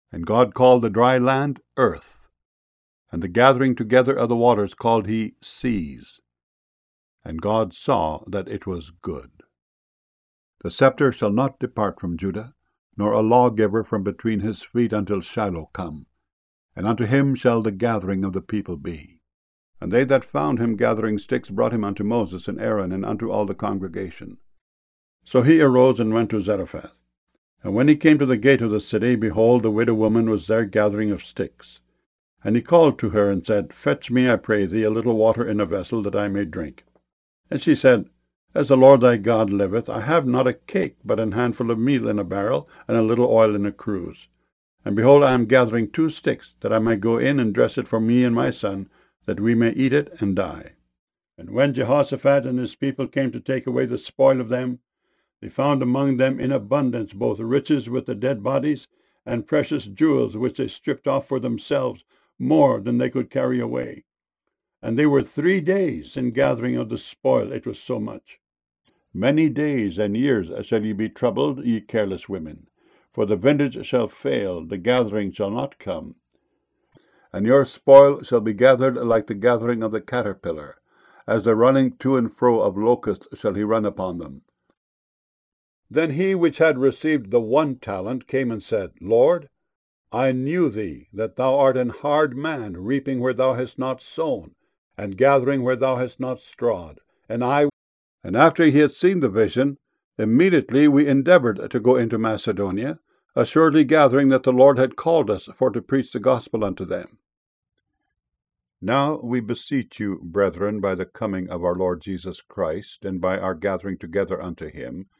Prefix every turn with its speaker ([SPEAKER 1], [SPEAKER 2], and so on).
[SPEAKER 1] And God called the dry land earth, and the gathering together of the waters called he seas. And God saw that it was good. The scepter shall not depart from Judah, nor a lawgiver from between his feet until Shiloh come, and unto him shall the gathering of the people be. And they that found him gathering sticks brought him unto Moses and Aaron, and unto all the congregation. So he arose and went to Zarephath. And when he came to the gate of the city, behold, the widow woman was there gathering of sticks. And he called to her, and said, Fetch me, I pray thee, a little water in a vessel, that I may drink. And she said, As the Lord thy God liveth, I have not a cake, but an handful of meal in a barrel, and a little oil in a cruse. And behold, I am gathering 2 sticks, that I may go in and dress it for me and my son, that we may eat it and die. And when Jehoshaphat and his people came to take away the spoil of them, they found among them in abundance both riches with the dead bodies, and precious jewels which they stripped off for themselves, more than they could carry away. And they were 3 days in gathering of the spoil, it was so much. Many days and years shall ye be troubled, ye careless women, for the vintage shall fail, the gathering shall not come. And your spoil shall be gathered like the gathering of the caterpillar, as the running to and fro of locusts shall he run upon them. Then he which had received the 1 talent came and said, Lord, I knew thee, that thou art an hard man, reaping where thou hast not sown, and gathering where thou hast not strawed. And after he had seen the vision, immediately we endeavored to go into Macedonia, assuredly gathering that the Lord had called us for to preach the gospel unto them. Now we beseech you, brethren, by the coming of our Lord Jesus Christ, and by our gathering together unto him,